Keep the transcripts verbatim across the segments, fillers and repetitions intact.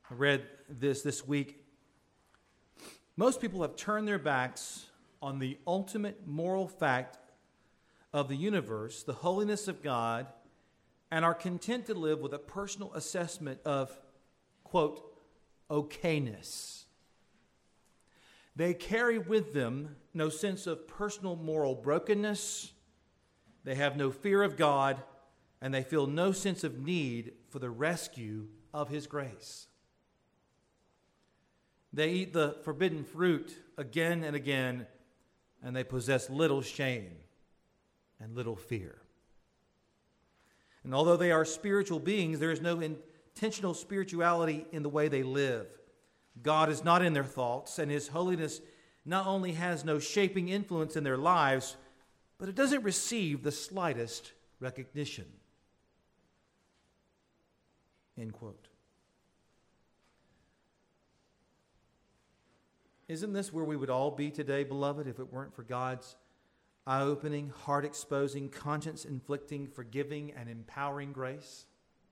I read this this week. Most people have turned their backs on the ultimate moral fact of the universe, the holiness of God, and are content to live with a personal assessment of, quote, okayness. They carry with them no sense of personal moral brokenness. They have no fear of God, and they feel no sense of need for the rescue of His grace. They eat the forbidden fruit again and again, and they possess little shame and little fear. And although they are spiritual beings, there is no intentional spirituality in the way they live. God is not in their thoughts, and His holiness not only has no shaping influence in their lives, but it doesn't receive the slightest recognition. End quote. Isn't this where we would all be today, beloved, if it weren't for God's eye-opening, heart-exposing, conscience-inflicting, forgiving, and empowering grace?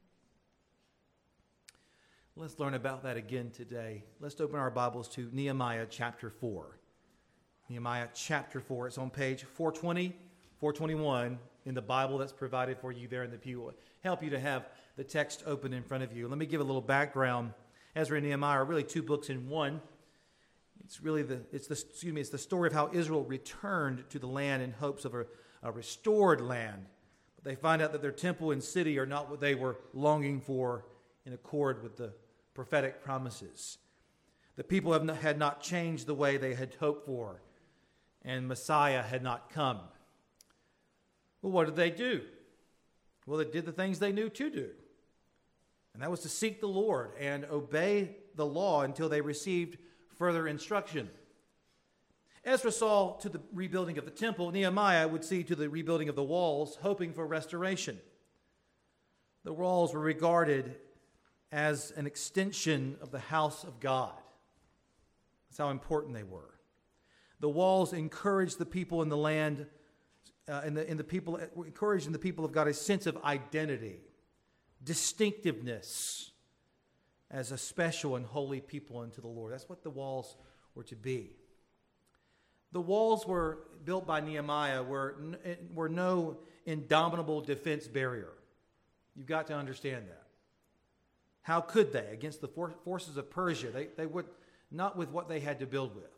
Let's learn about that again today. Let's open our Bibles to Nehemiah chapter four. Nehemiah chapter four. It's on page four twenty, four twenty-one in the Bible that's provided for you there in the pew. It will help you to have the text open in front of you. Let me give a little background. Ezra and Nehemiah are really two books in one. It's really the it's the excuse me it's the story of how Israel returned to the land in hopes of a, a restored land, but they find out that their temple and city are not what they were longing for in accord with the prophetic promises. The people have not, had not changed the way they had hoped for, and Messiah had not come. Well, what did they do? Well, they did the things they knew to do, and that was to seek the Lord and obey the law until they received further instruction. Ezra saw to the rebuilding of the temple. Nehemiah would see to the rebuilding of the walls, hoping for restoration. The walls were regarded as an extension of the house of God. That's how important they were. The walls encouraged the people in the land, uh, and the, in the people, encouraging the people of God a sense of identity, distinctiveness, as a special and holy people unto the Lord. That's what the walls were to be. The walls were built by Nehemiah were, were no indomitable defense barrier. You've got to understand that. How could they against the for- forces of Persia? They, they would not with what they had to build with.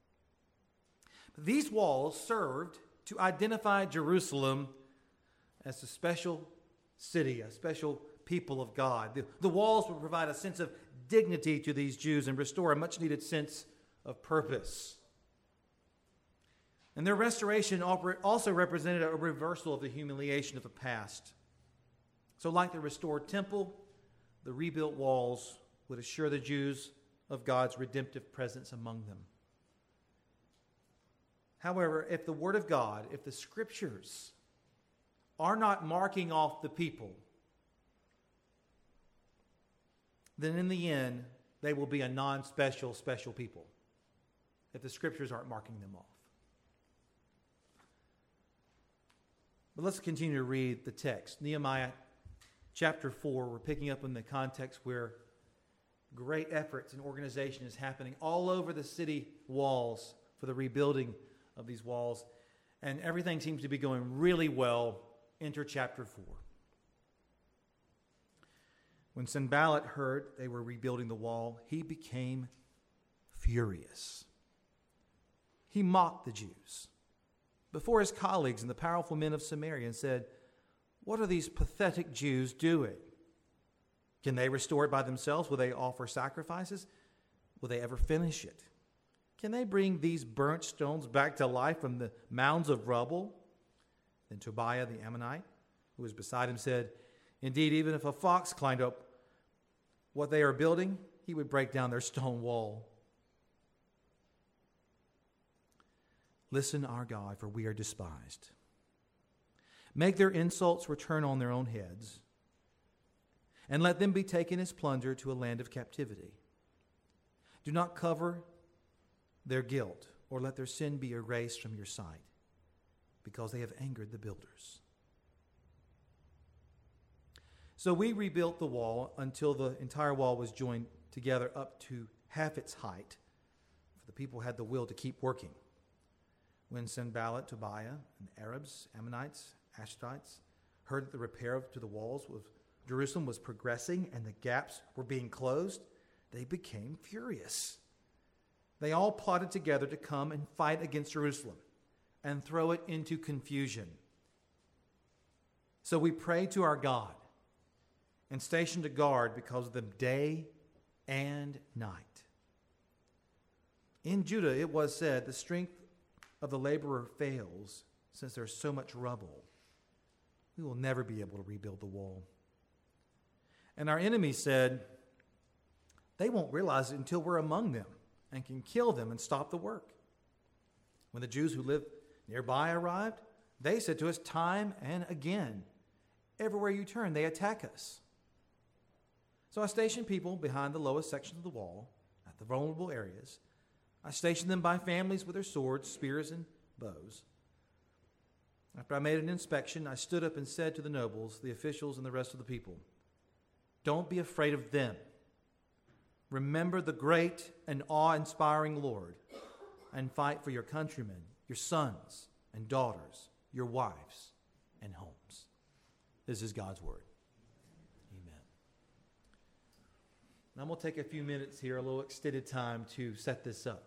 But these walls served to identify Jerusalem as a special city, a special people of God. The, the walls would provide a sense of dignity to these Jews and restore a much-needed sense of purpose. And their restoration also represented a reversal of the humiliation of the past. So like the restored temple, the rebuilt walls would assure the Jews of God's redemptive presence among them. However, if the Word of God, if the Scriptures are not marking off the people, then in the end, they will be a non-special, special people if the Scriptures aren't marking them off. But let's continue to read the text. Nehemiah chapter four, we're picking up in the context where great efforts and organization is happening all over the city walls for the rebuilding of these walls. And everything seems to be going really well. Enter chapter four. When Sanballat heard they were rebuilding the wall, he became furious. He mocked the Jews before his colleagues and the powerful men of Samaria and said, "What are these pathetic Jews doing? Can they restore it by themselves? Will they offer sacrifices? Will they ever finish it? Can they bring these burnt stones back to life from the mounds of rubble?" Then Tobiah the Ammonite, who was beside him, said, "Indeed, even if a fox climbed up what they are building, he would break down their stone wall." Listen, our God, for we are despised. Make their insults return on their own heads, and let them be taken as plunder to a land of captivity. Do not cover their guilt, or let their sin be erased from your sight, because they have angered the builders. So we rebuilt the wall until the entire wall was joined together up to half its height, for the people had the will to keep working. When Sanballat, Tobiah, and the Arabs, Ammonites, Ashdodites heard that the repair to the walls of Jerusalem was progressing and the gaps were being closed, they became furious. They all plotted together to come and fight against Jerusalem and throw it into confusion. So we prayed to our God and stationed a guard because of them day and night. In Judah it was said, the strength of the laborer fails, since there's so much rubble. We will never be able to rebuild the wall. And our enemies said, they won't realize it until we're among them and can kill them and stop the work. When the Jews who lived nearby arrived, they said to us time and again, everywhere you turn, they attack us. So I stationed people behind the lowest sections of the wall, at the vulnerable areas. I stationed them by families with their swords, spears, and bows. After I made an inspection, I stood up and said to the nobles, the officials, and the rest of the people, don't be afraid of them. Remember the great and awe-inspiring Lord, and fight for your countrymen, your sons and daughters, your wives and homes. This is God's word. Amen. Now I'm going to take a few minutes here, a little extended time, to set this up.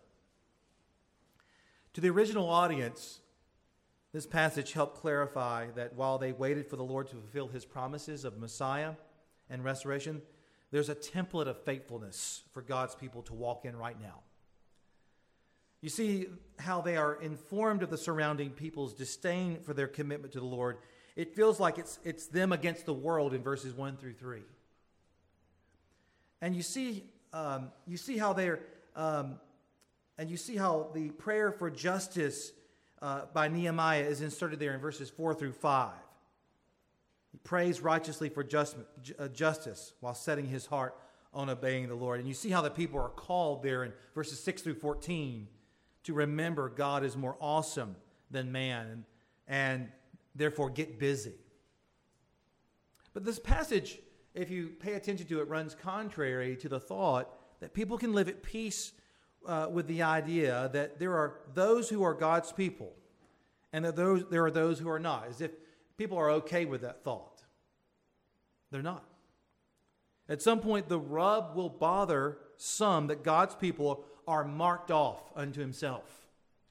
To the original audience, this passage helped clarify that while they waited for the Lord to fulfill his promises of Messiah and restoration, there's a template of faithfulness for God's people to walk in right now. You see how they are informed of the surrounding people's disdain for their commitment to the Lord. It feels like it's, it's them against the world in verses one through three. And you see, um, you see how they're, um, and you see how the prayer for justice uh, by Nehemiah is inserted there in verses four through five. He prays righteously for just, uh, justice while setting his heart on obeying the Lord. And you see how the people are called there in verses six through fourteen to remember God is more awesome than man, and, and therefore get busy. But this passage, if you pay attention to it, runs contrary to the thought that people can live at peace uh, with the idea that there are those who are God's people and that those, there are those who are not, as if people are okay with that thought. They're not. At some point, the rub will bother some that God's people are marked off unto himself.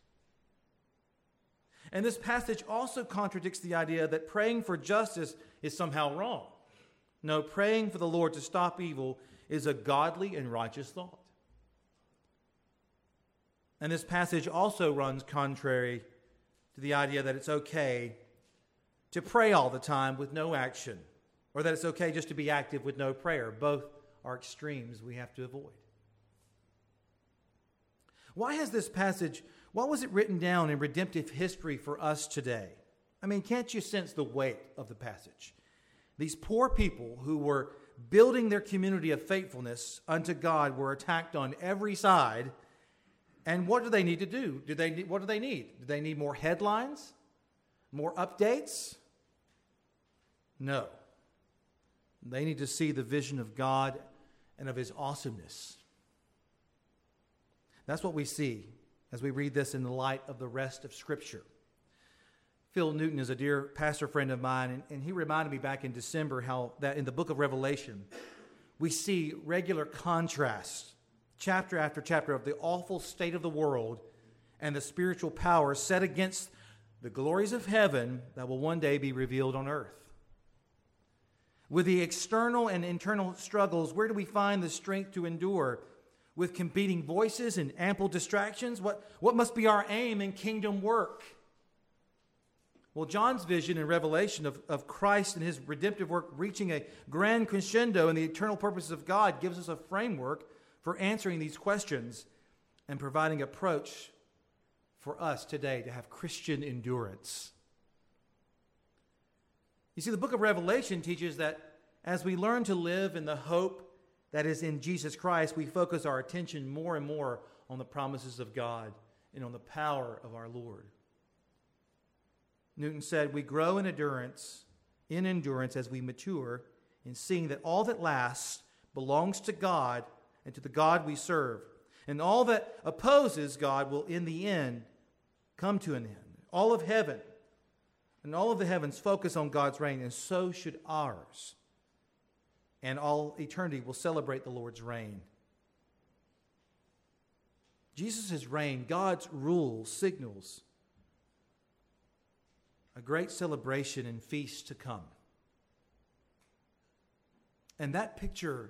And this passage also contradicts the idea that praying for justice is somehow wrong. No, praying for the Lord to stop evil is a godly and righteous thought. And this passage also runs contrary to the idea that it's okay to pray all the time with no action, or that it's okay just to be active with no prayer. Both are extremes we have to avoid. Why has this passage, why was it written down in redemptive history for us today? I mean, can't you sense the weight of the passage? These poor people who were building their community of faithfulness unto God were attacked on every side. And what do they need to do? Do they need, what do they need? Do they need more headlines? More updates? No. They need to see the vision of God and of his awesomeness. That's what we see as we read this in the light of the rest of Scripture. Phil Newton is a dear pastor friend of mine, and, and he reminded me back in December how that in the book of Revelation, we see regular contrasts, chapter after chapter, of the awful state of the world and the spiritual power set against the glories of heaven that will one day be revealed on earth. With the external and internal struggles, where do we find the strength to endure? With competing voices and ample distractions? What, what must be our aim in kingdom work? Well, John's vision in Revelation of, of Christ and his redemptive work reaching a grand crescendo in the eternal purposes of God gives us a framework for answering these questions and providing approach for us today to have Christian endurance. You see, the book of Revelation teaches that as we learn to live in the hope that is in Jesus Christ, we focus our attention more and more on the promises of God and on the power of our Lord. Newton said, we grow in endurance, in endurance as we mature in seeing that all that lasts belongs to God and to the God we serve. And all that opposes God will in the end come to an end. All of heaven and all of the heavens focus on God's reign, and so should ours. And all eternity will celebrate the Lord's reign. Jesus' reign, God's rule, signals a great celebration and feast to come. And that picture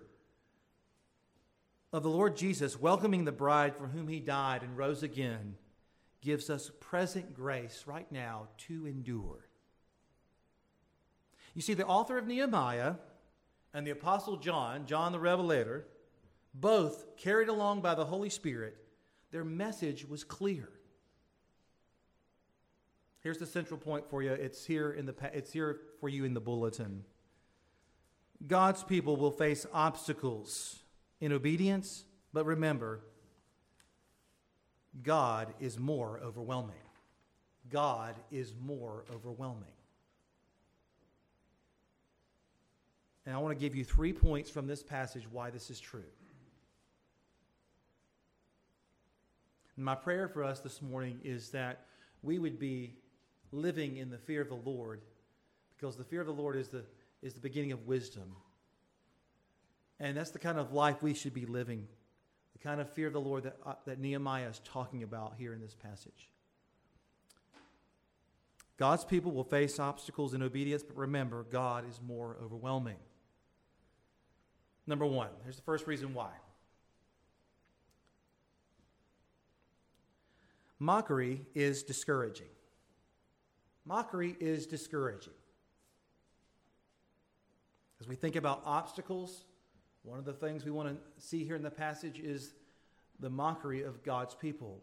of the Lord Jesus welcoming the bride for whom he died and rose again gives us present grace right now to endure. You see, the author of Nehemiah and the Apostle John, John the Revelator, both carried along by the Holy Spirit, their message was clear. Here's the central point for you. It's here in the it's here for you in the bulletin. God's people will face obstacles in obedience, but remember, God is more overwhelming. God is more overwhelming. And I want to give you three points from this passage why this is true. And my prayer for us this morning is that we would be living in the fear of the Lord, because the fear of the Lord is the, is the beginning of wisdom. And that's the kind of life we should be living, the kind of fear of the Lord that, uh, that Nehemiah is talking about here in this passage. God's people will face obstacles in obedience, but remember, God is more overwhelming. Number one, here's the first reason why. Mockery is discouraging. Mockery is discouraging. As we think about obstacles, one of the things we want to see here in the passage is the mockery of God's people.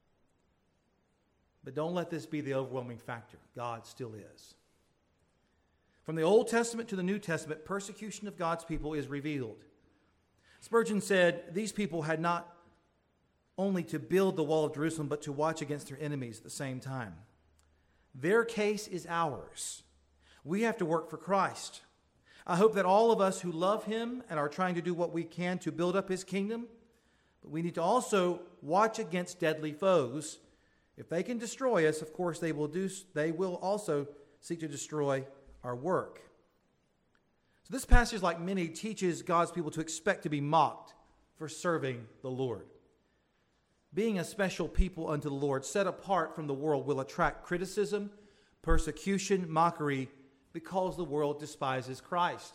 But don't let this be the overwhelming factor. God still is. From the Old Testament to the New Testament, persecution of God's people is revealed. Spurgeon said, these people had not only to build the wall of Jerusalem, but to watch against their enemies at the same time. Their case is ours. We have to work for Christ. I hope that all of us who love him and are trying to do what we can to build up his kingdom, but we need to also watch against deadly foes. If they can destroy us, of course, they will do. They will also seek to destroy our work. So this passage, like many, teaches God's people to expect to be mocked for serving the Lord. Being a special people unto the Lord, set apart from the world, will attract criticism, persecution, mockery, because the world despises Christ.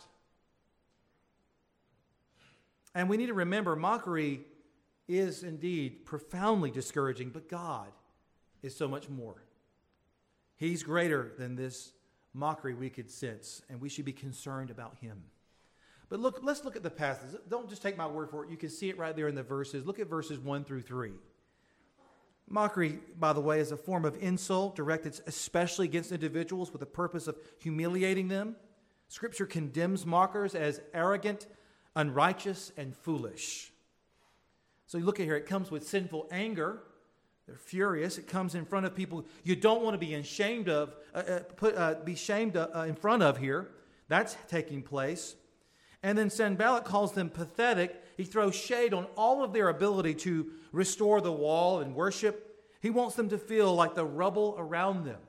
And we need to remember, mockery is indeed profoundly discouraging, but God is so much more. He's greater than this mockery we could sense, and we should be concerned about him. But look, let's look at the passage. Don't just take my word for it. You can see it right there in the verses. Look at verses one through three. Mockery, by the way, is a form of insult directed especially against individuals with the purpose of humiliating them. Scripture condemns mockers as arrogant, unrighteous, and foolish. So you look at here, it comes with sinful anger. They're furious. It comes in front of people you don't want to be ashamed of, uh, uh, put, uh, be shamed uh, in front of here. That's taking place. And then Sanballat calls them pathetic. He throws shade on all of their ability to restore the wall and worship. He wants them to feel like the rubble around them.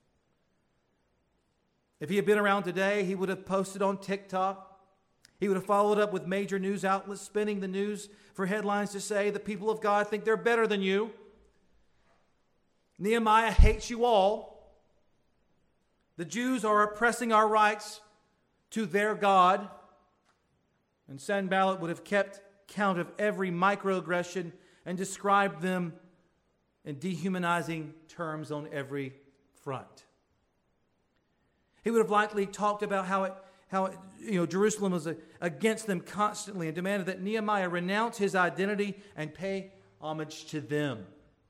If he had been around today, he would have posted on TikTok. He would have followed up with major news outlets spinning the news for headlines to say the people of God think they're better than you. Nehemiah hates you all. The Jews are oppressing our rights to their God. And Sanballat would have kept count of every microaggression and described them in dehumanizing terms on every front. He would have likely talked about how it, how it, you know, Jerusalem was against them constantly and demanded that Nehemiah renounce his identity and pay homage to them.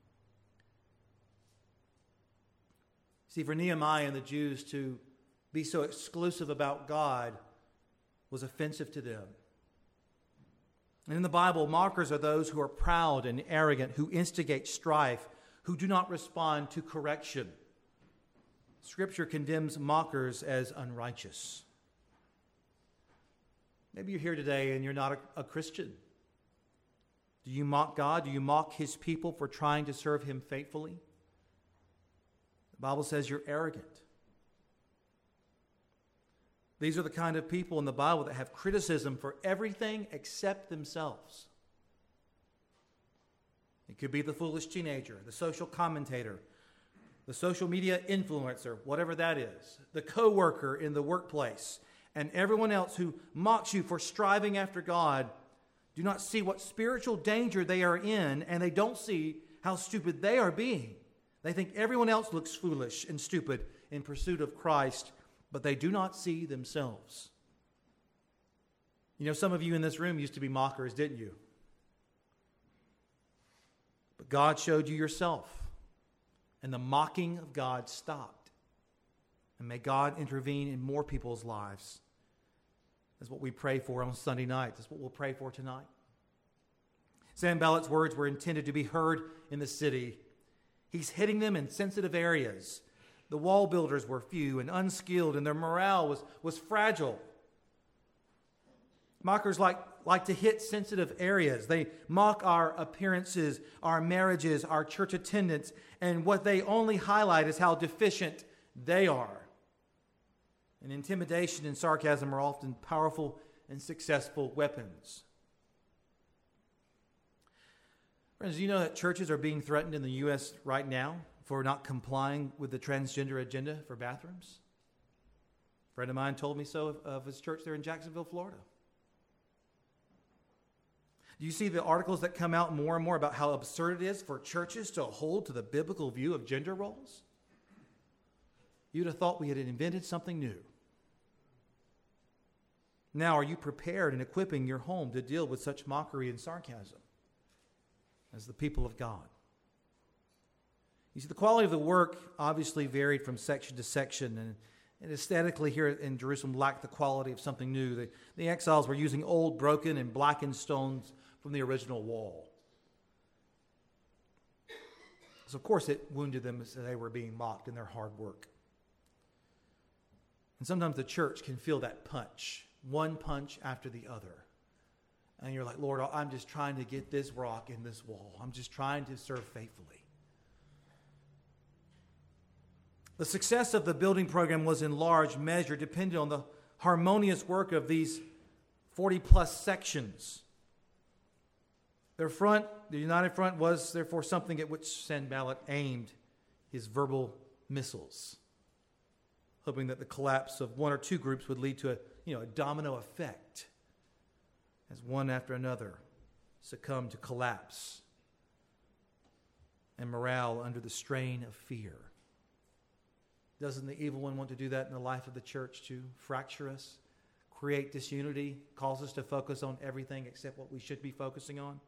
See, for Nehemiah and the Jews to be so exclusive about God was offensive to them. And in the Bible, mockers are those who are proud and arrogant, who instigate strife, who do not respond to correction. Scripture condemns mockers as unrighteous. Maybe you're here today and you're not a, a Christian. Do you mock God? Do you mock his people for trying to serve him faithfully? The Bible says you're arrogant. These are the kind of people in the Bible that have criticism for everything except themselves. It could be the foolish teenager, the social commentator, the social media influencer, whatever that is, the coworker in the workplace, and everyone else who mocks you for striving after God. Do not see what spiritual danger they are in, and they don't see how stupid they are being. They think everyone else looks foolish and stupid in pursuit of Christ, but they do not see themselves. You know, some of you in this room used to be mockers, didn't you? But God showed you yourself, and the mocking of God stopped. And may God intervene in more people's lives. That's what we pray for on Sunday night. That's what we'll pray for tonight. Sanballat's words were intended to be heard in the city. He's hitting them in sensitive areas. The wall builders were few and unskilled, and their morale was, was fragile. Mockers like, like to hit sensitive areas. They mock our appearances, our marriages, our church attendance, and what they only highlight is how deficient they are. And intimidation and sarcasm are often powerful and successful weapons. Friends, do you know that churches are being threatened in the U S right now for not complying with the transgender agenda for bathrooms? A friend of mine told me so of, of his church there in Jacksonville, Florida. Do you see the articles that come out more and more about how absurd it is for churches to hold to the biblical view of gender roles? You'd have thought we had invented something new. Now, are you prepared and equipping your home to deal with such mockery and sarcasm as the people of God? You see, the quality of the work obviously varied from section to section, and, and aesthetically here in Jerusalem lacked the quality of something new. The, the exiles were using old, broken, and blackened stones from the original wall. So, of course, it wounded them as they were being mocked in their hard work. And sometimes the church can feel that punch. One punch after the other. And you're like, Lord, I'm just trying to get this rock in this wall. I'm just trying to serve faithfully. The success of the building program was in large measure dependent on the harmonious work of these forty plus sections. Their front, the united front, was therefore something at which Sanballat aimed his verbal missiles, hoping that the collapse of one or two groups would lead to a You know, a domino effect as one after another succumbed to collapse and morale under the strain of fear. Doesn't the evil one want to do that in the life of the church too? Fracture us, create disunity, cause us to focus on everything except what we should be focusing on?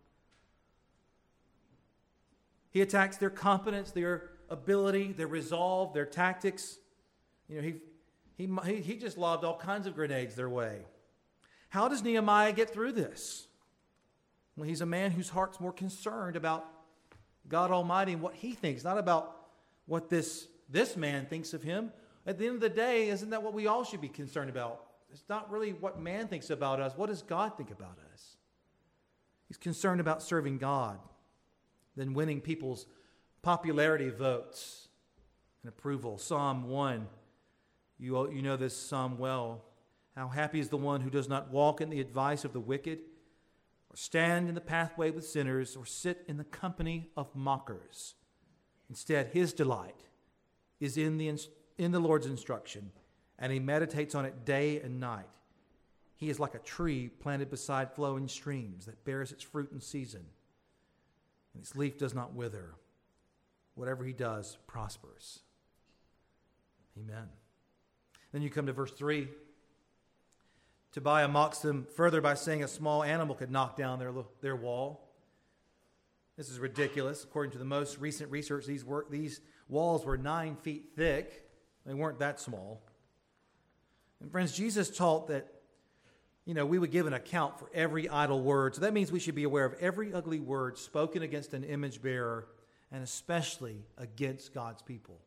He attacks their competence, their ability, their resolve, their tactics. You know, he He, he just lobbed all kinds of grenades their way. How does Nehemiah get through this? Well, he's a man whose heart's more concerned about God Almighty and what he thinks, not about what this, this man thinks of him. At the end of the day, isn't that what we all should be concerned about? It's not really what man thinks about us. What does God think about us? He's concerned about serving God, then winning people's popularity votes and approval. Psalm one. You, you know this psalm well. How happy is the one who does not walk in the advice of the wicked, or stand in the pathway with sinners, or sit in the company of mockers. Instead, his delight is in the, in the Lord's instruction, and he meditates on it day and night. He is like a tree planted beside flowing streams that bears its fruit in season, and its leaf does not wither. Whatever he does prospers. Amen. Then you come to verse three. Tobiah mocks them further by saying a small animal could knock down their, their wall. This is ridiculous. According to the most recent research, these, were, these walls were nine feet thick. They weren't that small. And friends, Jesus taught that, you know, we would give an account for every idle word. So that means we should be aware of every ugly word spoken against an image bearer, and especially against God's people.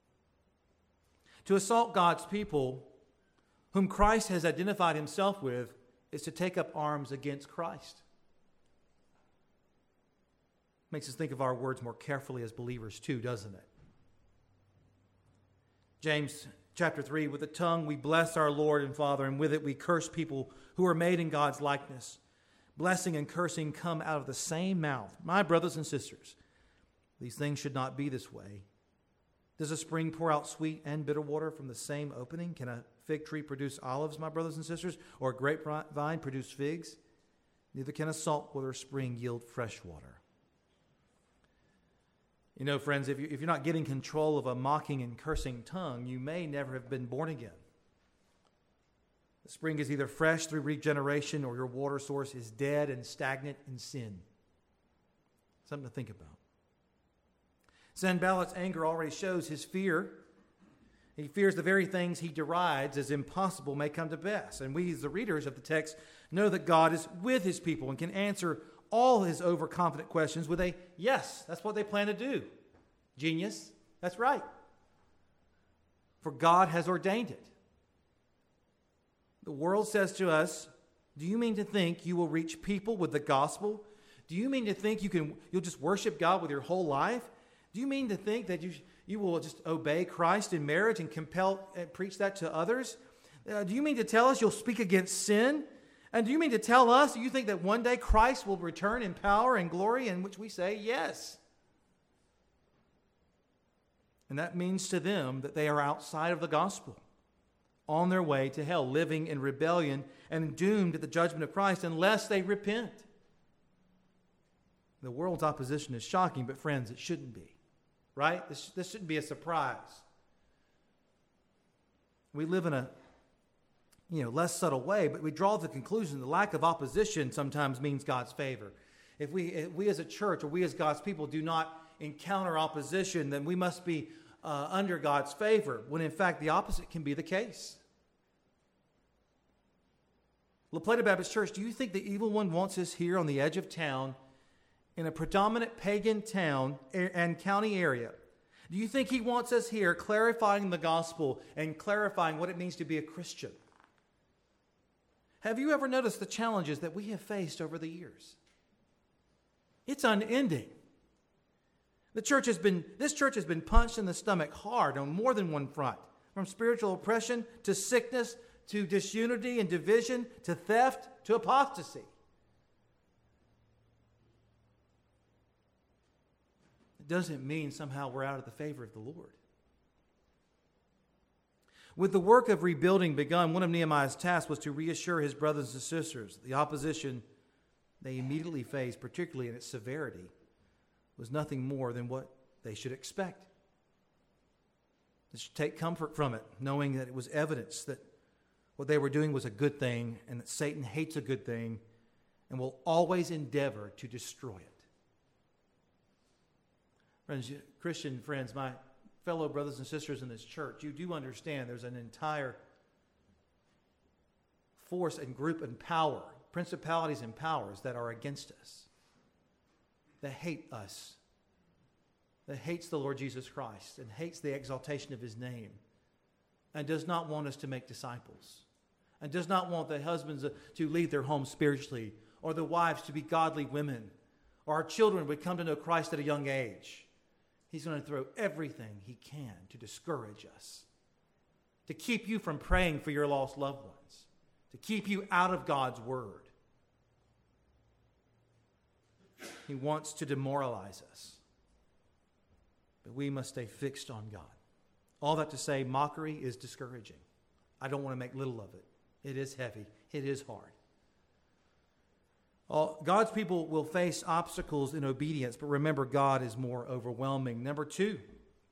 To assault God's people, whom Christ has identified himself with, is to take up arms against Christ. Makes us think of our words more carefully as believers too, doesn't it? James chapter three, with the tongue we bless our Lord and Father, and with it we curse people who are made in God's likeness. Blessing and cursing come out of the same mouth. My brothers and sisters, these things should not be this way. Does a spring pour out sweet and bitter water from the same opening? Can a fig tree produce olives, my brothers and sisters, or a grapevine produce figs? Neither can a saltwater spring yield fresh water. You know, friends, if, you, if you're not getting control of a mocking and cursing tongue, you may never have been born again. The spring is either fresh through regeneration, or your water source is dead and stagnant in sin. Something to think about. Sanballat's anger already shows his fear. He fears the very things he derides as impossible may come to pass. And we, as the readers of the text, know that God is with his people and can answer all his overconfident questions with a yes. That's what they plan to do. Genius. That's right. For God has ordained it. The world says to us, do you mean to think you will reach people with the gospel? Do you mean to think you can, you'll just worship God with your whole life? Do you mean to think that you, you will just obey Christ in marriage and compel and preach that to others? Uh, do you mean to tell us you'll speak against sin? And do you mean to tell us, do you think that one day Christ will return in power and glory? In which we say, yes. And that means to them that they are outside of the gospel, on their way to hell, living in rebellion and doomed at the judgment of Christ unless they repent. The world's opposition is shocking, but friends, it shouldn't be. Right? This, this shouldn't be a surprise. We live in a you know, less subtle way, but we draw the conclusion the lack of opposition sometimes means God's favor. If we, if we as a church or we as God's people do not encounter opposition, then we must be uh, under God's favor, when in fact the opposite can be the case. La Plata Baptist Church, do you think the evil one wants us here on the edge of town in a predominant pagan town and county area? Do you think he wants us here clarifying the gospel and clarifying what it means to be a Christian? Have you ever noticed the challenges that we have faced over the years? It's unending. The church has been, this church has been punched in the stomach hard on more than one front, from spiritual oppression to sickness to disunity and division to theft to apostasy. It doesn't mean somehow we're out of the favor of the Lord. With the work of rebuilding begun, one of Nehemiah's tasks was to reassure his brothers and sisters the opposition they immediately faced, particularly in its severity, was nothing more than what they should expect. They should take comfort from it, knowing that it was evidence that what they were doing was a good thing and that Satan hates a good thing and will always endeavor to destroy it. Friends, Christian friends, my fellow brothers and sisters in this church, you do understand there's an entire force and group and power, principalities and powers that are against us, that hate us, that hates the Lord Jesus Christ and hates the exaltation of his name and does not want us to make disciples and does not want the husbands to lead their homes spiritually or the wives to be godly women or our children would come to know Christ at a young age. He's going to throw everything he can to discourage us, to keep you from praying for your lost loved ones, to keep you out of God's word. He wants to demoralize us, but we must stay fixed on God. All that to say, mockery is discouraging. I don't want to make little of it. It is heavy. It is hard. All, God's people will face obstacles in obedience, but remember, God is more overwhelming. Number two,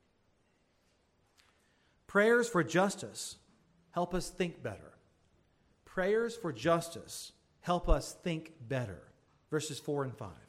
prayers for justice help us think better. Prayers for justice help us think better. Verses four and five.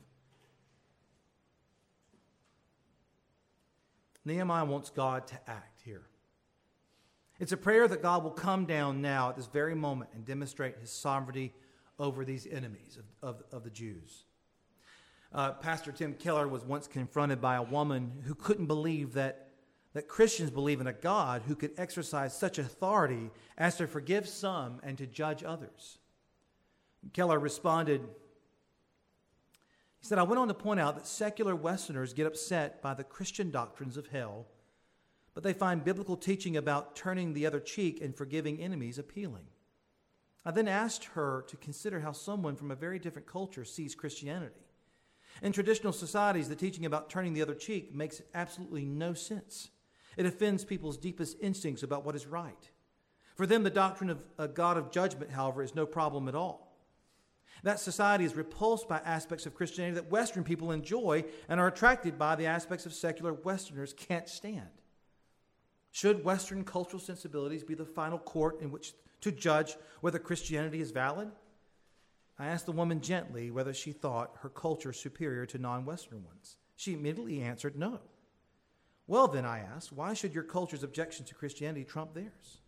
Nehemiah wants God to act here. It's a prayer that God will come down now at this very moment and demonstrate his sovereignty over these enemies of, of, of the Jews. Uh, Pastor Tim Keller was once confronted by a woman who couldn't believe that, that Christians believe in a God who could exercise such authority as to forgive some and to judge others. Keller responded, he said, I went on to point out that secular Westerners get upset by the Christian doctrines of hell, but they find biblical teaching about turning the other cheek and forgiving enemies appealing. I then asked her to consider how someone from a very different culture sees Christianity. In traditional societies, the teaching about turning the other cheek makes absolutely no sense. It offends people's deepest instincts about what is right. For them, the doctrine of a God of judgment, however, is no problem at all. That society is repulsed by aspects of Christianity that Western people enjoy and are attracted by the aspects of secular Westerners can't stand. Should Western cultural sensibilities be the final court in which to judge whether Christianity is valid? I asked the woman gently whether she thought her culture superior to non-Western ones. She immediately answered no. Well then, I asked, why should your culture's objection to Christianity trump theirs?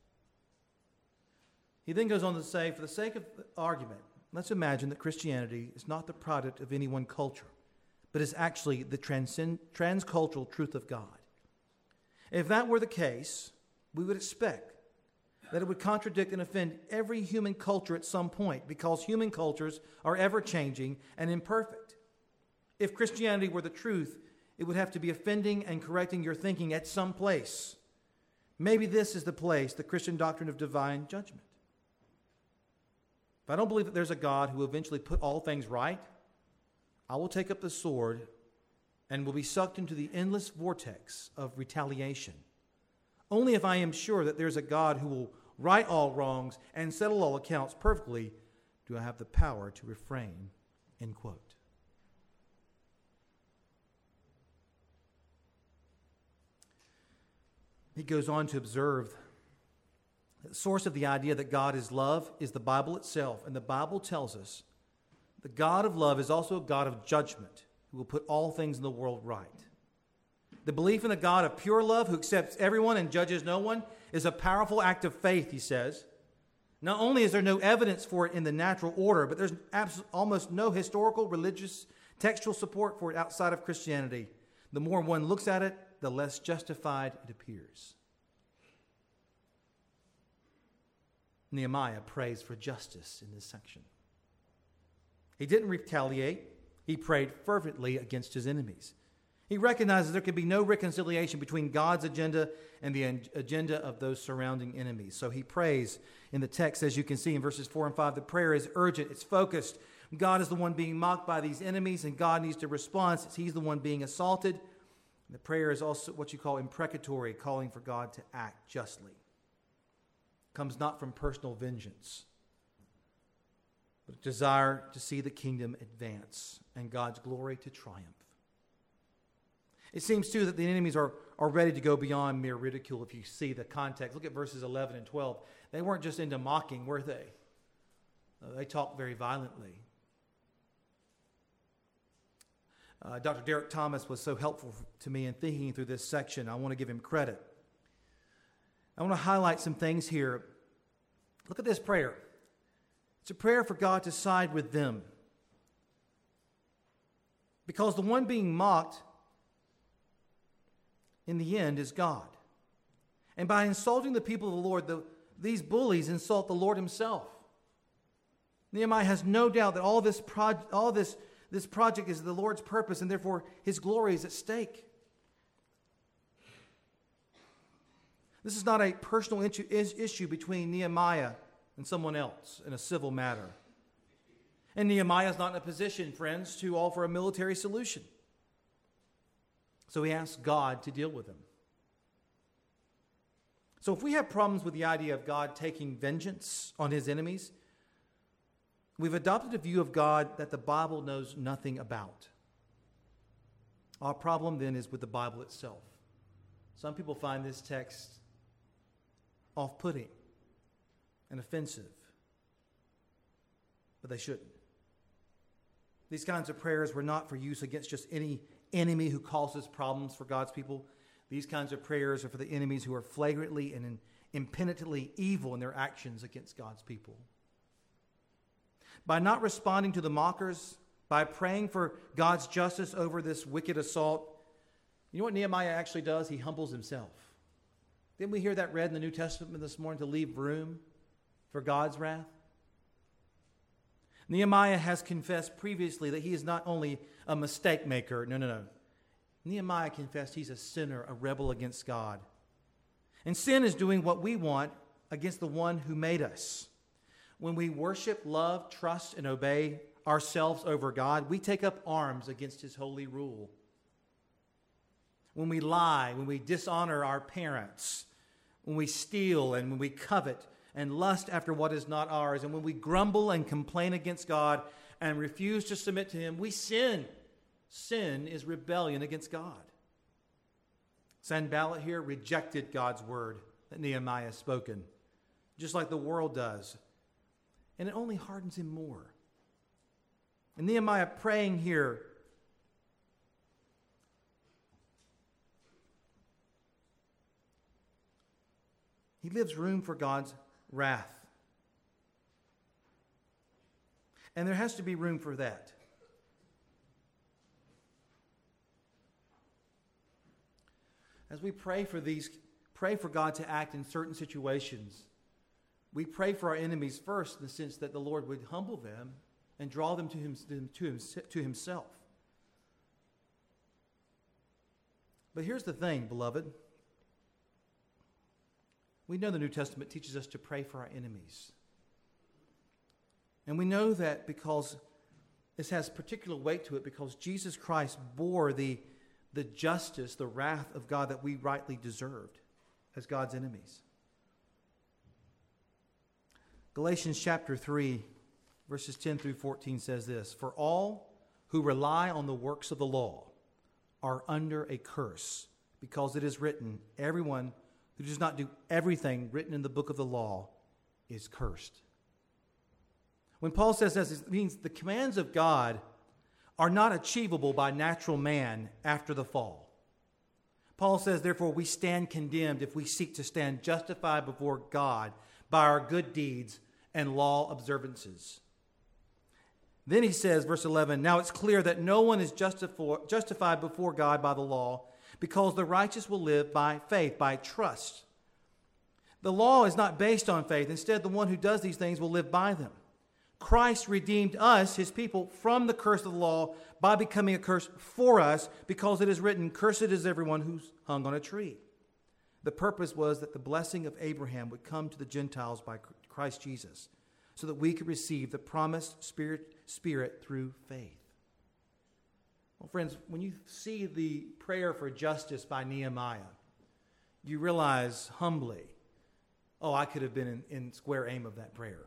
He then goes on to say, for the sake of the argument, let's imagine that Christianity is not the product of any one culture, but is actually the transcend, transcultural truth of God. If that were the case, we would expect that it would contradict and offend every human culture at some point, because human cultures are ever-changing and imperfect. If Christianity were the truth, it would have to be offending and correcting your thinking at some place. Maybe this is the place, the Christian doctrine of divine judgment. If I don't believe that there's a God who will eventually put all things right, I will take up the sword and will be sucked into the endless vortex of retaliation. Only if I am sure that there's a God who will right all wrongs and settle all accounts perfectly do I have the power to refrain, end quote. He goes on to observe the source of the idea that God is love is the Bible itself. And the Bible tells us the God of love is also a God of judgment who will put all things in the world right. The belief in a God of pure love who accepts everyone and judges no one is a powerful act of faith, he says. Not only is there no evidence for it in the natural order, but there's abs- almost no historical, religious, textual support for it outside of Christianity. The more one looks at it, the less justified it appears. Nehemiah prays for justice in this section. He didn't retaliate. He prayed fervently against his enemies. He recognizes there can be no reconciliation between God's agenda and the agenda of those surrounding enemies. So he prays in the text, as you can see in verses four and five. The prayer is urgent. It's focused. God is the one being mocked by these enemies, and God needs to respond since he's the one being assaulted. And the prayer is also what you call imprecatory, calling for God to act justly. It comes not from personal vengeance, but a desire to see the kingdom advance and God's glory to triumph. It seems, too, that the enemies are, are ready to go beyond mere ridicule if you see the context. Look at verses eleven and twelve. They weren't just into mocking, were they? Uh, they talked very violently. Uh, Doctor Derek Thomas was so helpful to me in thinking through this section. I want to give him credit. I want to highlight some things here. Look at this prayer. It's a prayer for God to side with them. Because the one being mocked in the end is God. And by insulting the people of the Lord, the, these bullies insult the Lord himself. Nehemiah has no doubt that all this, pro, all this, this project is the Lord's purpose, and therefore his glory is at stake. This is not a personal issue between Nehemiah and someone else in a civil matter. And Nehemiah is not in a position, friends, to offer a military solution. So he asks God to deal with them. So if we have problems with the idea of God taking vengeance on his enemies, we've adopted a view of God that the Bible knows nothing about. Our problem then is with the Bible itself. Some people find this text off-putting and offensive, but they shouldn't. These kinds of prayers were not for use against just any enemy who causes problems for God's people. These kinds of prayers are for the enemies who are flagrantly and impenitently evil in their actions against God's people. By not responding to the mockers, by praying for God's justice over this wicked assault, you know what Nehemiah actually does? He humbles himself. Didn't we hear that read in the New Testament this morning, to leave room for God's wrath? Nehemiah has confessed previously that he is not only a mistake maker. No, no, no. Nehemiah confessed he's a sinner, a rebel against God. And sin is doing what we want against the one who made us. When we worship, love, trust, and obey ourselves over God, we take up arms against his holy rule. When we lie, when we dishonor our parents, when we steal and when we covet and lust after what is not ours, and when we grumble and complain against God and refuse to submit to him, we sin. Sin is rebellion against God. Sanballat here rejected God's word that Nehemiah has spoken, just like the world does. And it only hardens him more. And Nehemiah praying here, he leaves room for God's wrath. And there has to be room for that. As we pray for these, pray for God to act in certain situations, we pray for our enemies first in the sense that the Lord would humble them and draw them to, him, to, him, to himself. But here's the thing, beloved. We know the New Testament teaches us to pray for our enemies. And we know that because this has particular weight to it because Jesus Christ bore the, the justice, the wrath of God that we rightly deserved as God's enemies. Galatians chapter three, verses ten through fourteen says this, "For all who rely on the works of the law are under a curse, because it is written, everyone who does not do everything written in the book of the law is cursed." When Paul says this, it means the commands of God are not achievable by natural man after the fall. Paul says, therefore, we stand condemned if we seek to stand justified before God by our good deeds and law observances. Then he says, verse eleven, "Now it's clear that no one is justified before God by the law, because the righteous will live by faith, by trust. The law is not based on faith. Instead, the one who does these things will live by them. Christ redeemed us, his people, from the curse of the law by becoming a curse for us, because it is written, 'Cursed is everyone who's hung on a tree.' The purpose was that the blessing of Abraham would come to the Gentiles by Christ Jesus, so that we could receive the promised Spirit, Spirit through faith." Well, friends, when you see the prayer for justice by Nehemiah, you realize humbly, oh, I could have been in, in square aim of that prayer.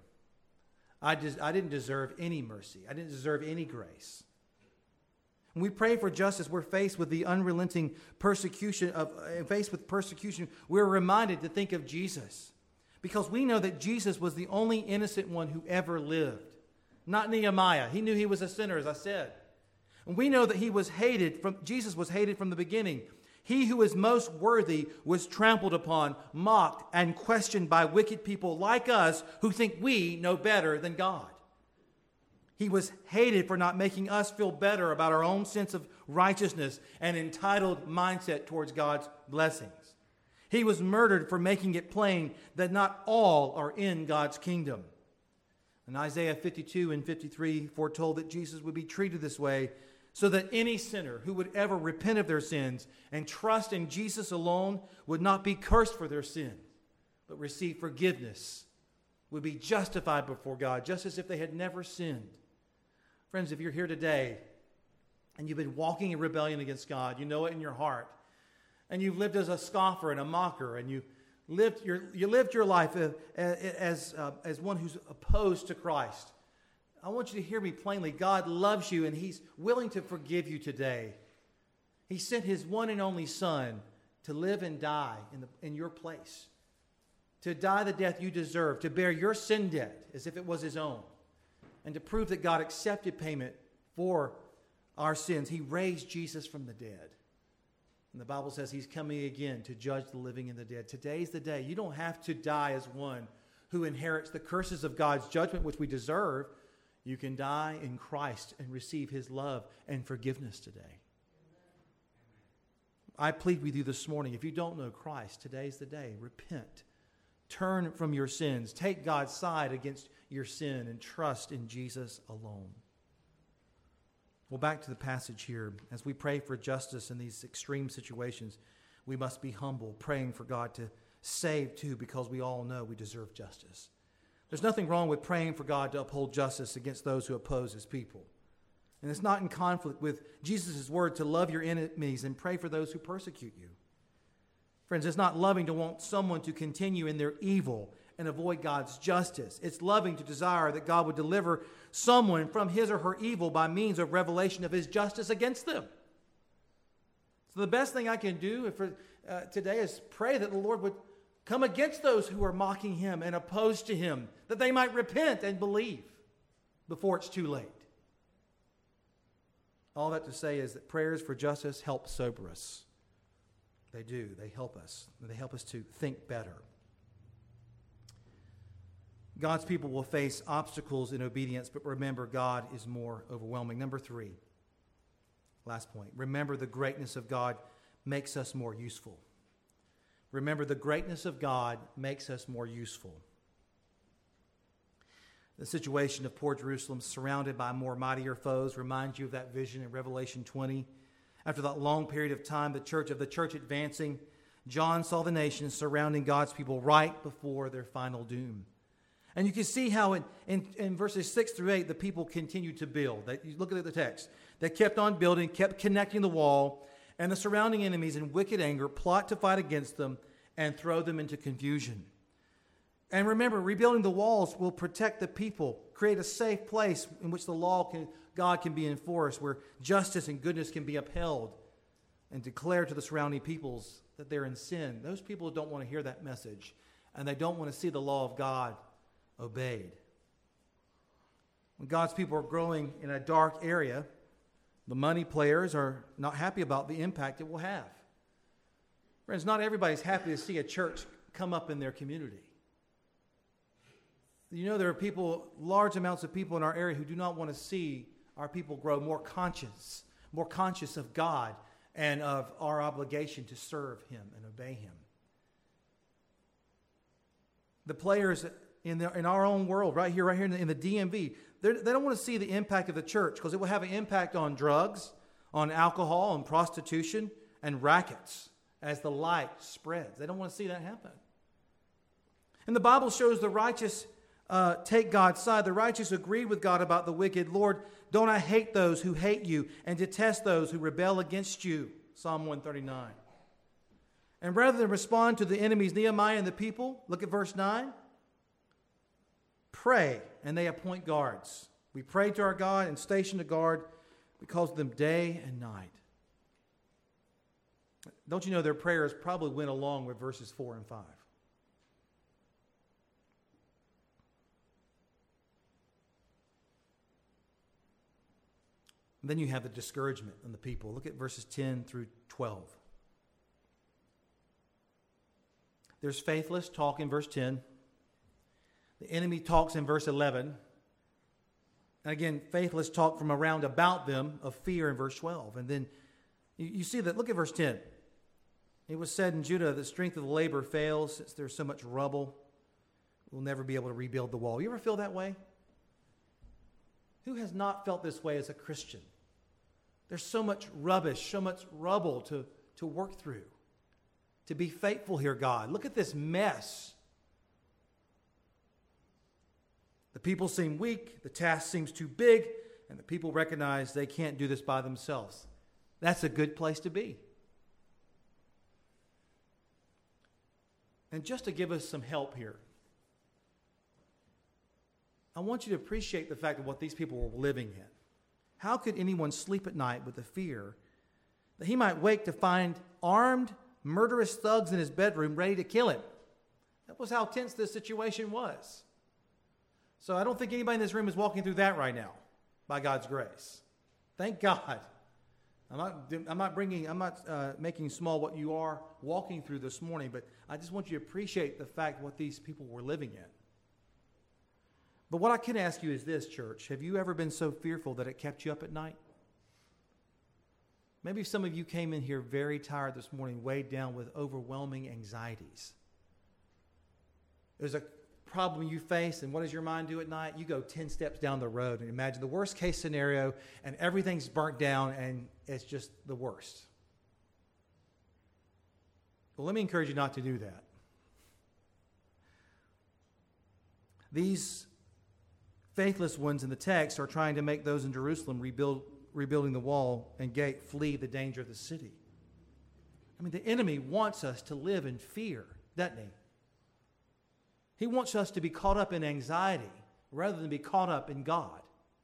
I, des- I didn't deserve any mercy. I didn't deserve any grace. When we pray for justice, we're faced with the unrelenting persecution of, uh, faced with persecution. We're reminded to think of Jesus, because we know that Jesus was the only innocent one who ever lived. Not Nehemiah. He knew he was a sinner, as I said. And we know that he was hated from Jesus was hated from the beginning. He who is most worthy was trampled upon, mocked, and questioned by wicked people like us who think we know better than God. He was hated for not making us feel better about our own sense of righteousness and entitled mindset towards God's blessings. He was murdered for making it plain that not all are in God's kingdom. And Isaiah fifty-two and fifty-three foretold that Jesus would be treated this way, so that any sinner who would ever repent of their sins and trust in Jesus alone would not be cursed for their sin, but receive forgiveness, would be justified before God, just as if they had never sinned. Friends, if you're here today and you've been walking in rebellion against God, you know it in your heart, and you've lived as a scoffer and a mocker, and you lived your, you lived your life as, as, uh, as one who's opposed to Christ, I want you to hear me plainly. God loves you, and he's willing to forgive you today. He sent his one and only Son to live and die in, the, in your place, to die the death you deserve, to bear your sin debt as if it was his own, and to prove that God accepted payment for our sins. He raised Jesus from the dead. And the Bible says he's coming again to judge the living and the dead. Today's the day. You don't have to die as one who inherits the curses of God's judgment, which we deserve. You can die in Christ and receive his love and forgiveness today. I plead with you this morning, if you don't know Christ, today's the day. Repent. Turn from your sins. Take God's side against your sin and trust in Jesus alone. Well, back to the passage here. As we pray for justice in these extreme situations, we must be humble, praying for God to save too, because we all know we deserve justice. There's nothing wrong with praying for God to uphold justice against those who oppose his people. And it's not in conflict with Jesus' word to love your enemies and pray for those who persecute you. Friends, it's not loving to want someone to continue in their evil and avoid God's justice. It's loving to desire that God would deliver someone from his or her evil by means of revelation of his justice against them. So the best thing I can do for, uh, today is pray that the Lord would come against those who are mocking him and opposed to him, that they might repent and believe before it's too late. All that to say is that prayers for justice help sober us. They do. They help us. They help us to think better. God's people will face obstacles in obedience, but remember, God is more overwhelming. Number three, last point. Remember, the greatness of God makes us more useful. Remember, the greatness of God makes us more useful. The situation of poor Jerusalem, surrounded by more mightier foes, reminds you of that vision in Revelation twenty. After that long period of time, the church of the church advancing, John saw the nations surrounding God's people right before their final doom. And you can see how in, in, in verses six through eight, the people continued to build. They, you look at the text. They kept on building, kept connecting the wall, and the surrounding enemies in wicked anger plot to fight against them and throw them into confusion. And remember, rebuilding the walls will protect the people, create a safe place in which the law can, God can be enforced, where justice and goodness can be upheld, and declare to the surrounding peoples that they're in sin. Those people don't want to hear that message, and they don't want to see the law of God obeyed. When God's people are growing in a dark area, the money players are not happy about the impact it will have. Friends, not everybody's happy to see a church come up in their community. You know, there are people, large amounts of people in our area who do not want to see our people grow more conscious, more conscious of God and of our obligation to serve him and obey him. The players in, the, in our own world, right here, right here in the, in the D M V, they don't want to see the impact of the church because it will have an impact on drugs, on alcohol, on prostitution, and rackets as the light spreads. They don't want to see that happen. And the Bible shows the righteous uh, take God's side. The righteous agree with God about the wicked. Lord, don't I hate those who hate you and detest those who rebel against you? Psalm one thirty-nine. And rather than respond to the enemies, Nehemiah and the people, look at verse nine. Pray, and they appoint guards. We pray to our God and station a guard because of them day and night. Don't you know their prayers probably went along with verses four and five? And then you have the discouragement in the people. Look at verses ten through twelve. There's faithless talk in verse ten. The enemy talks in verse eleven. And again, faithless talk from around about them of fear in verse twelve. And then you, you see that, look at verse ten. It was said in Judah, the strength of the labor fails since there's so much rubble. We'll never be able to rebuild the wall. You ever feel that way? Who has not felt this way as a Christian? There's so much rubbish, so much rubble to, to work through. To be faithful here, God. Look at this mess. The people seem weak, the task seems too big, and the people recognize they can't do this by themselves. That's a good place to be. And just to give us some help here, I want you to appreciate the fact of what these people were living in. How could anyone sleep at night with the fear that he might wake to find armed, murderous thugs in his bedroom ready to kill him? That was how tense this situation was. So I don't think anybody in this room is walking through that right now, by God's grace. Thank God. I'm not, I'm not bringing, I'm not uh, making small what you are walking through this morning, but I just want you to appreciate the fact what these people were living in. But what I can ask you is this, church. Have you ever been so fearful that it kept you up at night? Maybe some of you came in here very tired this morning, weighed down with overwhelming anxieties. There's a problem you face, and what does your mind do at night? You go ten steps down the road and imagine the worst case scenario, and everything's burnt down, and it's just the worst. Well, let me encourage you not to do that. These faithless ones in the text are trying to make those in Jerusalem rebuild, rebuilding the wall and gate flee the danger of the city. I mean, the enemy wants us to live in fear, doesn't he? He wants us to be caught up in anxiety rather than be caught up in God.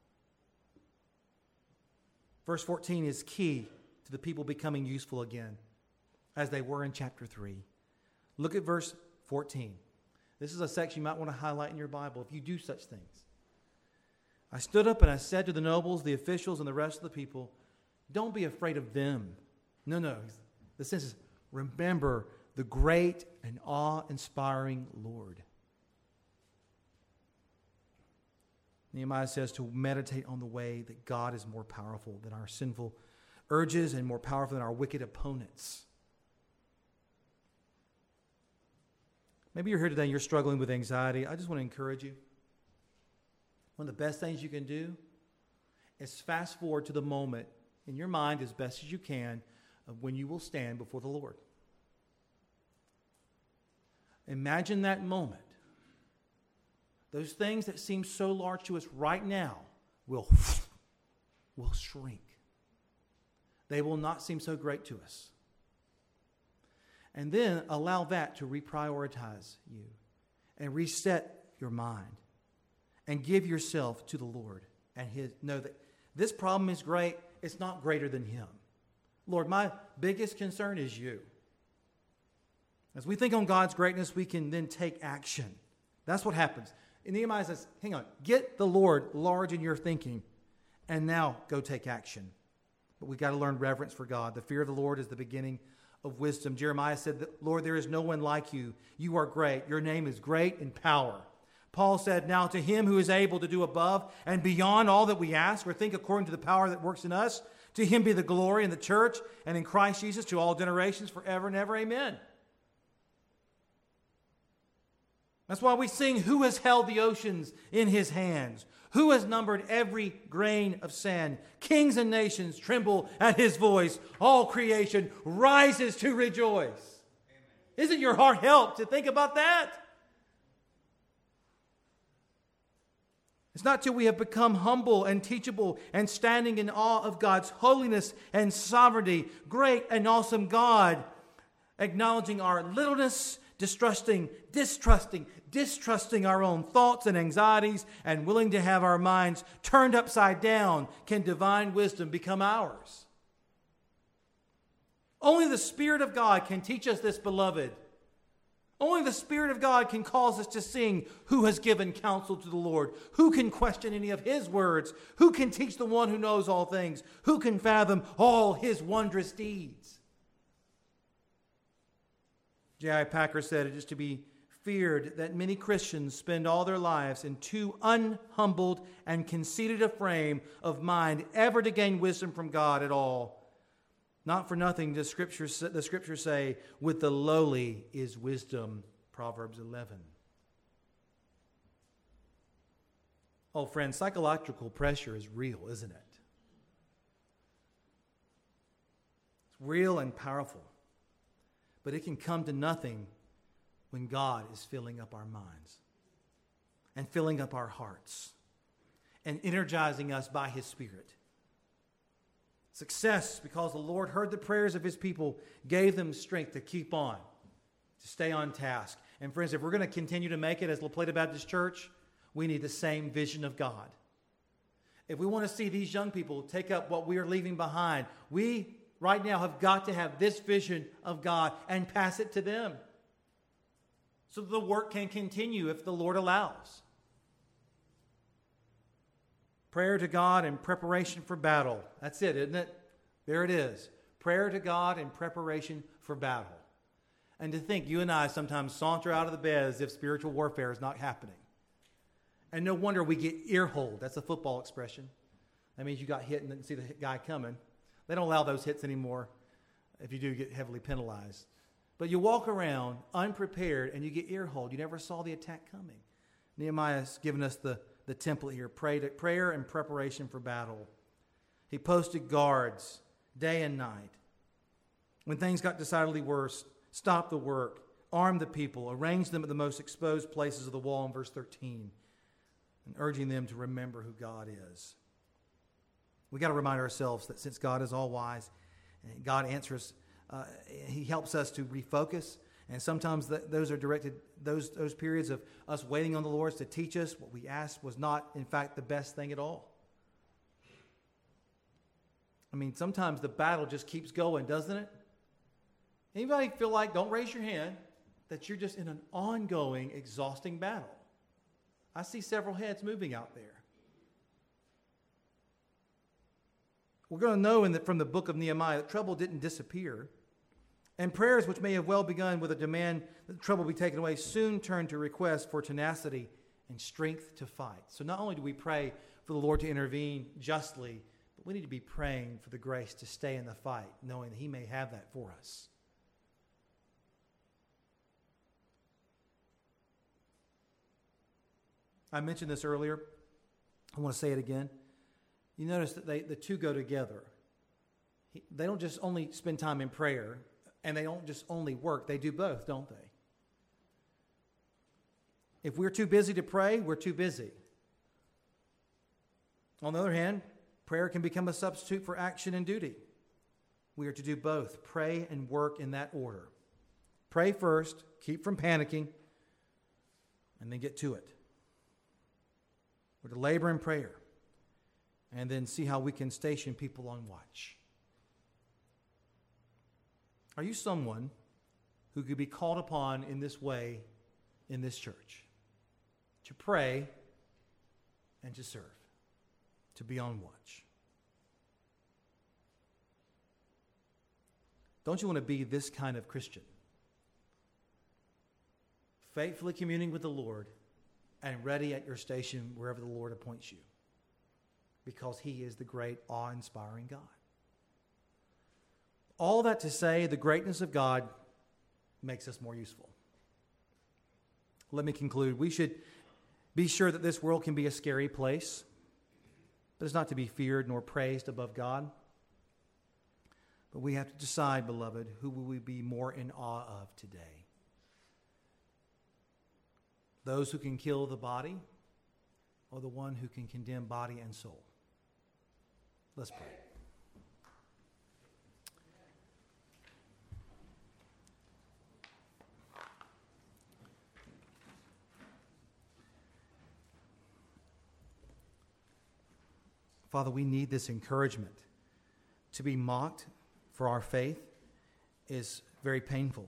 Verse fourteen is key to the people becoming useful again, as they were in chapter three. Look at verse fourteen. This is a section you might want to highlight in your Bible if you do such things. I stood up and I said to the nobles, the officials, and the rest of the people, don't be afraid of them. No, no. The sense is, remember the great and awe-inspiring Lord. Nehemiah says to meditate on the way that God is more powerful than our sinful urges and more powerful than our wicked opponents. Maybe you're here today and you're struggling with anxiety. I just want to encourage you. One of the best things you can do is fast forward to the moment in your mind as best as you can of when you will stand before the Lord. Imagine that moment. Those things that seem so large to us right now will, will shrink. They will not seem so great to us. And then allow that to reprioritize you and reset your mind and give yourself to the Lord and his, know that this problem is great. It's not greater than him. Lord, my biggest concern is you. As we think on God's greatness, we can then take action. That's what happens. And Nehemiah says, hang on, get the Lord large in your thinking, and now go take action. But we've got to learn reverence for God. The fear of the Lord is the beginning of wisdom. Jeremiah said, Lord, there is no one like you. You are great. Your name is great in power. Paul said, now to him who is able to do above and beyond all that we ask or think according to the power that works in us, to him be the glory in the church and in Christ Jesus to all generations forever and ever. Amen. That's why we sing, who has held the oceans in his hands? Who has numbered every grain of sand? Kings and nations tremble at his voice. All creation rises to rejoice. Amen. Isn't your heart helped to think about that? It's not till we have become humble and teachable and standing in awe of God's holiness and sovereignty, great and awesome God, acknowledging our littleness, distrusting, distrusting, distrusting our own thoughts and anxieties, and willing to have our minds turned upside down, can divine wisdom become ours. Only the Spirit of God can teach us this, beloved. Only the Spirit of God can cause us to sing, who has given counsel to the Lord? Who can question any of his words? Who can teach the one who knows all things? Who can fathom all his wondrous deeds? J I Packer said it is to be feared that many Christians spend all their lives in too unhumbled and conceited a frame of mind ever to gain wisdom from God at all. Not for nothing does Scripture, the Scriptures say, with the lowly is wisdom, Proverbs eleven. Oh, friends, psychological pressure is real, isn't it? It's real and powerful. But it can come to nothing when God is filling up our minds and filling up our hearts and energizing us by his Spirit. Success, because the Lord heard the prayers of his people, gave them strength to keep on, to stay on task. And friends, if we're going to continue to make it as La Plata Baptist Church, we need the same vision of God. If we want to see these young people take up what we are leaving behind, we right now have got to have this vision of God and pass it to them so that the work can continue if the Lord allows. Prayer to God in preparation for battle. That's it, isn't it? There it is. Prayer to God in preparation for battle. And to think you and I sometimes saunter out of the bed as if spiritual warfare is not happening. And no wonder we get ear-holed. That's a football expression. That means you got hit and didn't see the guy coming. They don't allow those hits anymore. If you do, you get heavily penalized. But you walk around unprepared and you get ear-holed. You never saw the attack coming. Nehemiah has given us the, the template here, pray to, prayer and preparation for battle. He posted guards day and night. When things got decidedly worse, stopped the work, armed the people, arranged them at the most exposed places of the wall in verse thirteen, and urging them to remember who God is. We got to remind ourselves that since God is all wise, and God answers, uh, He helps us to refocus. And sometimes th- those are directed, those, those periods of us waiting on the Lord to teach us what we asked was not, in fact, the best thing at all. I mean, sometimes the battle just keeps going, doesn't it? Anybody feel like, don't raise your hand, that you're just in an ongoing, exhausting battle? I see several heads moving out there. We're going to know in the, from the book of Nehemiah that trouble didn't disappear. And prayers which may have well begun with a demand that the trouble be taken away soon turned to requests for tenacity and strength to fight. So not only do we pray for the Lord to intervene justly, but we need to be praying for the grace to stay in the fight, knowing that He may have that for us. I mentioned this earlier. I want to say it again. You notice that they, the two go together. He, they don't just only spend time in prayer, and they don't just only work. They do both, don't they? If we're too busy to pray, we're too busy. On the other hand, prayer can become a substitute for action and duty. We are to do both, pray and work in that order. Pray first, keep from panicking, and then get to it. We're to labor in prayer and then see how we can station people on watch. Are you someone who could be called upon in this way in this church? To pray and to serve, to be on watch. Don't you want to be this kind of Christian? Faithfully communing with the Lord and ready at your station wherever the Lord appoints you, because He is the great, awe-inspiring God. All that to say, the greatness of God makes us more useful. Let me conclude. We should be sure that this world can be a scary place, but it's not to be feared nor praised above God. But we have to decide, beloved, who will we be more in awe of today? Those who can kill the body, or the one who can condemn body and soul? Let's pray. Father, we need this encouragement. To be mocked for our faith is very painful.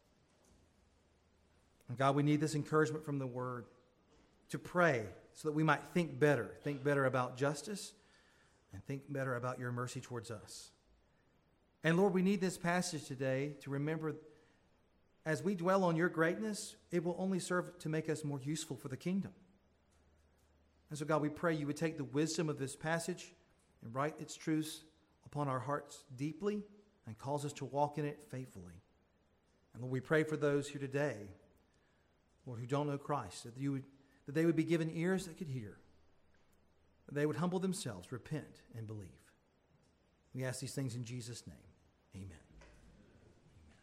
And God, we need this encouragement from the Word to pray so that we might think better, think better about justice, and think better about your mercy towards us. And Lord, we need this passage today to remember, as we dwell on your greatness, it will only serve to make us more useful for the kingdom. And so, God, we pray you would take the wisdom of this passage and write its truths upon our hearts deeply and cause us to walk in it faithfully. And Lord, we pray for those here today, Lord, who don't know Christ, that you would, that they would be given ears that could hear, that they would humble themselves, repent, and believe. We ask these things in Jesus' name. Amen.